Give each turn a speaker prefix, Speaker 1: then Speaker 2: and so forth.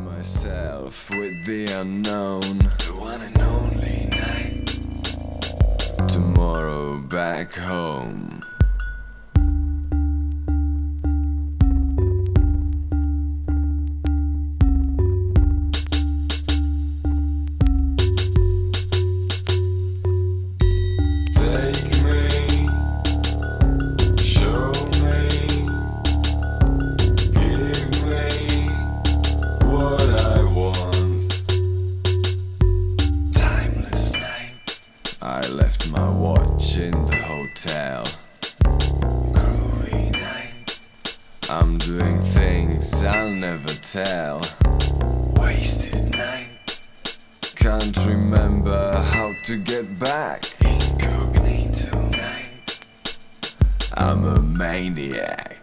Speaker 1: myself with the unknown.
Speaker 2: The one and only night.
Speaker 1: Tomorrow back home.
Speaker 2: Take me, show me, give me what I want. Timeless night.
Speaker 1: I left my watch in the hotel.
Speaker 2: Groovy night.
Speaker 1: I'm doing things I'll never tell.
Speaker 2: Wasted night.
Speaker 1: Can't remember how to get back.
Speaker 2: Incognito night.
Speaker 1: I'm a maniac.